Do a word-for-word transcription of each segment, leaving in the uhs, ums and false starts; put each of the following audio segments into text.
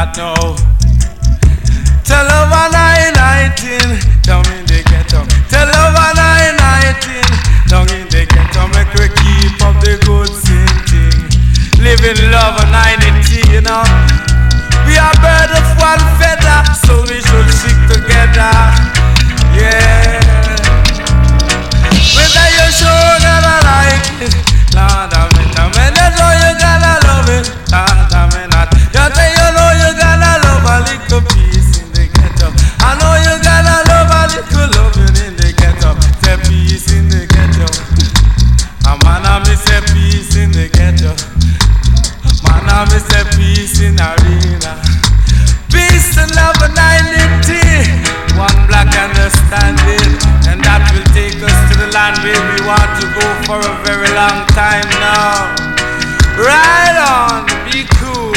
not know. Tell love and I nineteen, down in the ghetto. Tell love and I nineteen, down in the ghetto. Make we keep up the good same thing. Living love and ninety, you know. We are birds of one feather, so we should stick together. Yeah. Whether you sure gonna like it, Lord, I mean, I mean, that's all you gotta love it. Lord, I mean, not. You say you know you gotta love a little peace in the ghetto. I know you gotta love a little loving in the ghetto. Say peace in the ghetto. A man, I me say peace in the ghetto. Man, I me say peace in arena. Peace and love and unity. One black understanding, and that will take us to the land where we want to go for a very long time now. Right on, be cool.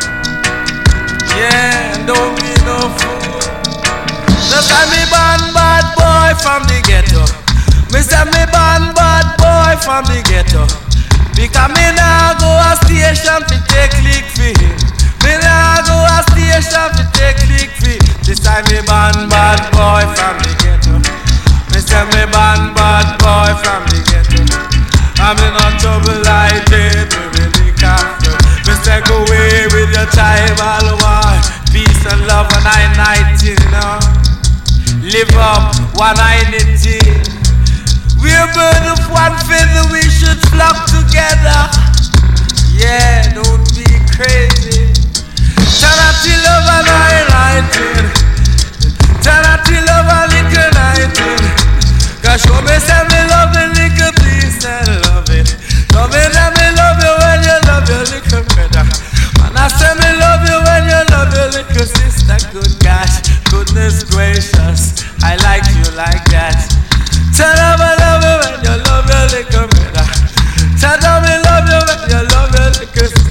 Yeah, and don't be no fool. Just like me born bad boy from the ghetto. Me say me born bad boy from the ghetto. Because me now go a station to take lick for him. Me now go a station to take lick for him. This time me born bad boy from the ghetto. Me say me born bad boy from the ghetto. I'm in no trouble like that, me really can't. Me say go away with your tribal war. Peace and love and I nineteen, you know. Live up one identity. We're birds of one feather, we should flock together. Yeah, don't be crazy. Charity love and I nineteen. Charity love and little nineteen. Cause show me say me love the little piece and love it. Show me that me love you when you love your little brother. And I say me love you when you love your little sister. Good gosh, goodness gracious, I like you like that. Tell them I love you when you love your little brother. Tell them I love you when you love your little sister.